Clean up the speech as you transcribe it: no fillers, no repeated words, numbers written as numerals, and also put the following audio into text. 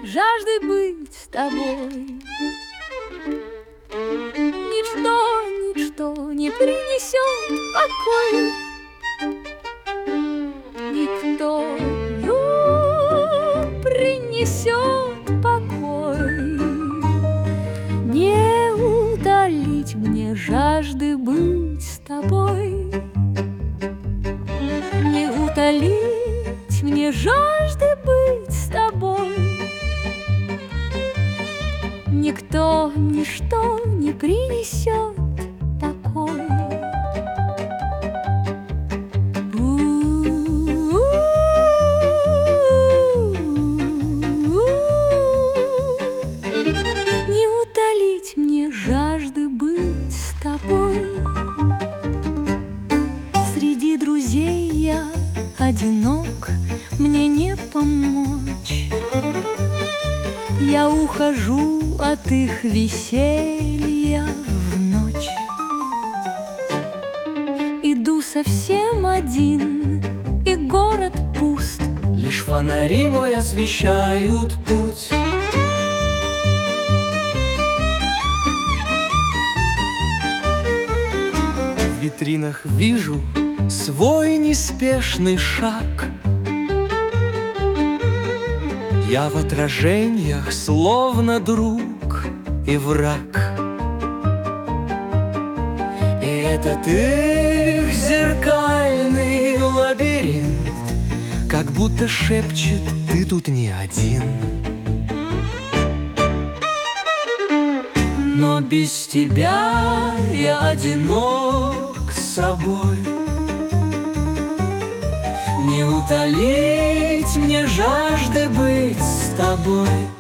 жажды быть с тобой. Ничто не принесет покой. Никто не принесет покой. Не утолить мне жажды быть с тобой. Не утолить мне жажды быть с тобой. Никто, ничто не принесет покой. Не утолить мне жажды быть с тобой. Среди друзей я одинок, мне не помочь. Я ухожу от их веселья в ночь. Иду совсем один, и город пуст. Лишь фонари мой освещают путь. В витринах вижу свой неспешный шаг. Я в отражениях словно друг и враг. И этот их зеркальный лабиринт как будто шепчет: ты тут не один. Но без тебя я одинок с собой. Не утолить мне жажды быть с тобой.